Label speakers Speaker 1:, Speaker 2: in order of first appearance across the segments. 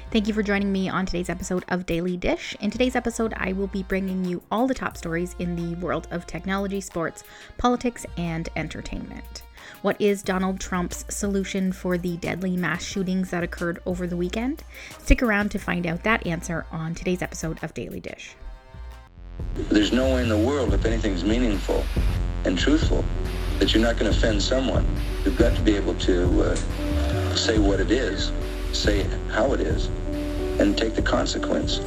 Speaker 1: Thank you for joining me on today's episode of Daily Dish. In today's episode, I will be bringing you all the top stories in the world of technology, sports, politics, and entertainment. What is Donald Trump's solution for the deadly mass shootings that occurred over the weekend? Stick around to find out that answer on today's episode of Daily Dish.
Speaker 2: There's no way in the world, if anything's meaningful and truthful, that you're not going to offend someone. You've got to be able to say what it is, say how it is, and take the consequence.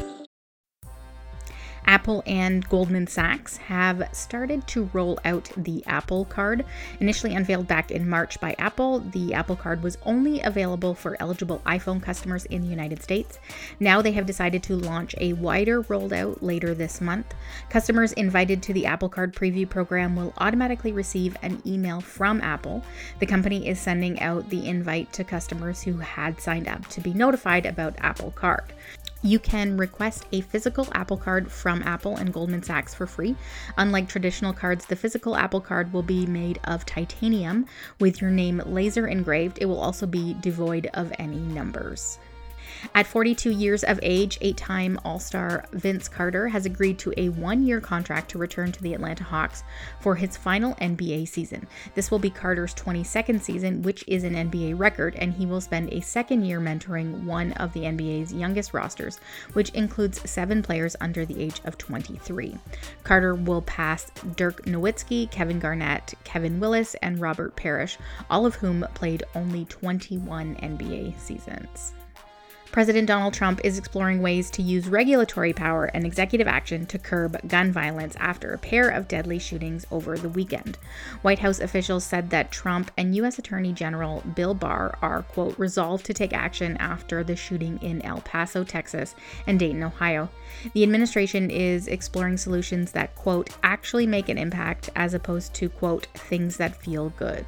Speaker 1: Apple and Goldman Sachs have started to roll out the Apple Card. Initially unveiled back in March by Apple, the Apple Card was only available for eligible iPhone customers in the United States. Now they have decided to launch a wider rollout later this month. Customers invited to the Apple Card preview program will automatically receive an email from Apple. The company is sending out the invite to customers who had signed up to be notified about Apple Card. You can request a physical Apple Card from Apple and Goldman Sachs for free. Unlike traditional cards, the physical Apple Card will be made of titanium with your name laser engraved. It will also be devoid of any numbers. At 42 years of age, 8-time All-Star Vince Carter has agreed to a 1-year contract to return to the Atlanta Hawks for his final NBA season. This will be Carter's 22nd season, which is an NBA record, and he will spend a second year mentoring one of the NBA's youngest rosters, which includes 7 players under the age of 23. Carter will pass Dirk Nowitzki, Kevin Garnett, Kevin Willis, and Robert Parrish, all of whom played only 21 NBA seasons. President Donald Trump is exploring ways to use regulatory power and executive action to curb gun violence after a pair of deadly shootings over the weekend. White House officials said that Trump and U.S. Attorney General Bill Barr are, quote, resolved to take action after the shooting in El Paso, Texas, and Dayton, Ohio. The administration is exploring solutions that, quote, actually make an impact as opposed to, quote, things that feel good.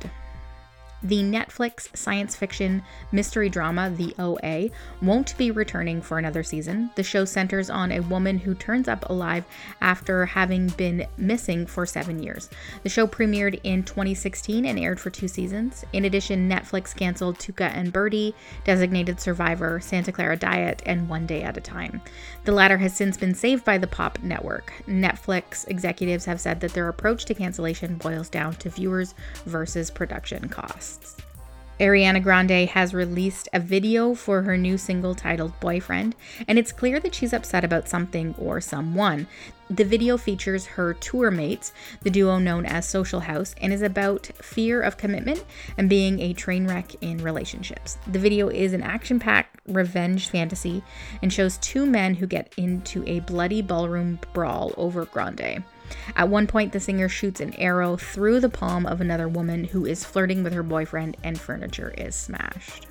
Speaker 1: The Netflix science fiction mystery drama, The OA, won't be returning for another season. The show centers on a woman who turns up alive after having been missing for 7 years. The show premiered in 2016 and aired for 2 seasons. In addition, Netflix canceled Tuca and Birdie, Designated Survivor, Santa Clara Diet, and One Day at a Time. The latter has since been saved by the Pop Network. Netflix executives have said that their approach to cancellation boils down to viewers versus production costs. Ariana Grande has released a video for her new single titled Boyfriend, and it's clear that she's upset about something or someone. The video features her tour mates, the duo known as Social House, and is about fear of commitment and being a train wreck in relationships. The video is an action-packed revenge fantasy and shows 2 men who get into a bloody ballroom brawl over Grande. At one point, the singer shoots an arrow through the palm of another woman who is flirting with her boyfriend, and furniture is smashed.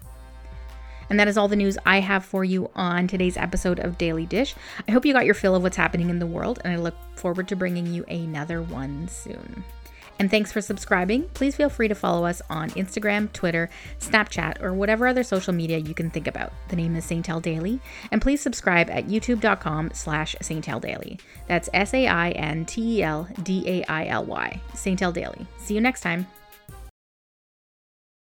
Speaker 1: And that is all the news I have for you on today's episode of Daily Dish. I hope you got your fill of what's happening in the world, and I look forward to bringing you another one soon. And thanks for subscribing. Please feel free to follow us on Instagram, Twitter, Snapchat, or whatever other social media you can think about. The name is Saintel Daily. And please subscribe at youtube.com/Saintel Daily. That's SaintelDaily. Saintel Daily. See you next time.